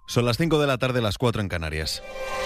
Son las 5 de la tarde, las 4 en Canarias.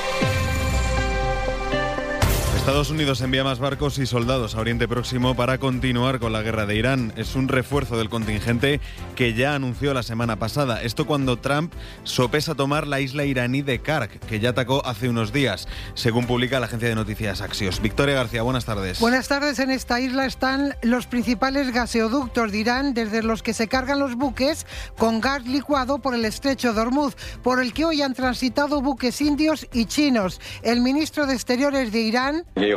Estados Unidos envía más barcos y soldados a Oriente Próximo para continuar con la guerra de Irán. Es un refuerzo del contingente que ya anunció la semana pasada. Esto cuando Trump sopesa tomar la isla iraní de Kark, que ya atacó hace unos días, según publica la agencia de noticias Axios. Victoria García, buenas tardes. Buenas tardes. En esta isla están los principales gaseoductos de Irán, desde los que se cargan los buques con gas licuado por el estrecho de Hormuz, por el que hoy han transitado buques indios y chinos. El ministro de Exteriores de Irán dice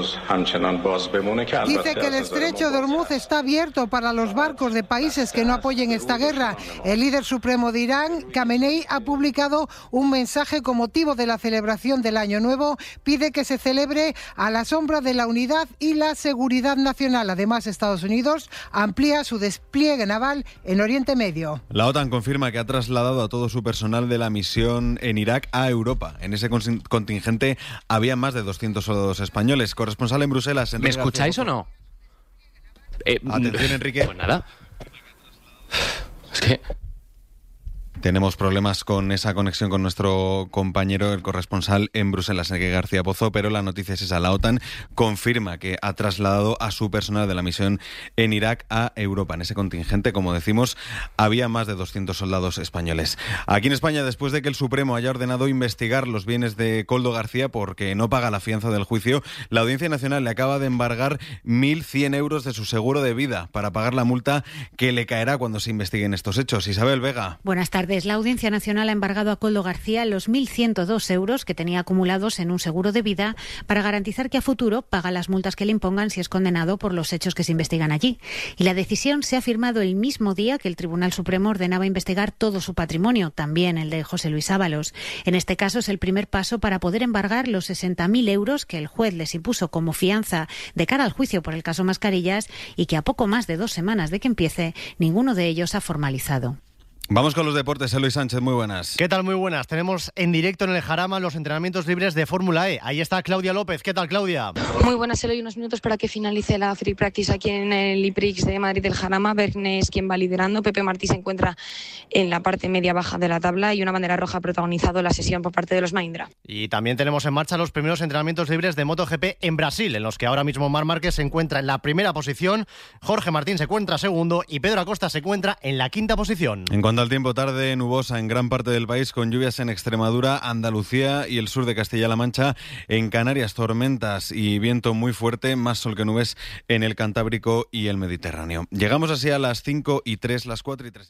que el estrecho de Hormuz está abierto para los barcos de países que no apoyen esta guerra. El líder supremo de Irán, Khamenei, ha publicado un mensaje con motivo de la celebración del Año Nuevo. Pide que se celebre a la sombra de la unidad y la seguridad nacional. Además, Estados Unidos amplía su despliegue naval en Oriente Medio. La OTAN confirma que ha trasladado a todo su personal de la misión en Irak a Europa. En ese contingente había más de 200 soldados españoles. Corresponsal en Bruselas, Enrique. ¿Me escucháis o no? Atención, Enrique. Pues nada. Es que... Tenemos problemas con esa conexión con nuestro compañero, el corresponsal en Bruselas, Enrique García Pozo, pero la noticia es esa. La OTAN confirma que ha trasladado a su personal de la misión en Irak a Europa. En ese contingente, como decimos, había más de 200 soldados españoles. Aquí en España, después de que el Supremo haya ordenado investigar los bienes de Koldo García porque no paga la fianza del juicio, la Audiencia Nacional le acaba de embargar 1.100 euros de su seguro de vida para pagar la multa que le caerá cuando se investiguen estos hechos. Isabel Vega. Buenas tardes. La Audiencia Nacional ha embargado a Koldo García los 1.102 euros que tenía acumulados en un seguro de vida para garantizar que a futuro paga las multas que le impongan si es condenado por los hechos que se investigan allí. Y la decisión se ha firmado el mismo día que el Tribunal Supremo ordenaba investigar todo su patrimonio, también el de José Luis Ábalos. En este caso es el primer paso para poder embargar los 60.000 euros que el juez les impuso como fianza de cara al juicio por el caso Mascarillas y que a poco más de 2 semanas de que empiece, ninguno de ellos ha formalizado. Vamos con los deportes. Eloy Sánchez, muy buenas. ¿Qué tal? Muy buenas. Tenemos en directo en el Jarama los entrenamientos libres de Fórmula E. Ahí está Claudia López. ¿Qué tal, Claudia? Muy buenas, Eloy. Unos minutos para que finalice la free practice aquí en el IPRIX de Madrid del Jarama. Verne es quien va liderando. Pepe Martí se encuentra en la parte media-baja de la tabla y una bandera roja ha protagonizado la sesión por parte de los Mahindra. Y también tenemos en marcha los primeros entrenamientos libres de MotoGP en Brasil, en los que ahora mismo Marc Márquez se encuentra en la primera posición, Jorge Martín se encuentra segundo y Pedro Acosta se encuentra en la quinta posición. En cuanto al tiempo, tarde nubosa en gran parte del país, con lluvias en Extremadura, Andalucía y el sur de Castilla-La Mancha. En Canarias, tormentas y viento muy fuerte, más sol que nubes en el Cantábrico y el Mediterráneo. Llegamos así a las 5:03, las 4:03.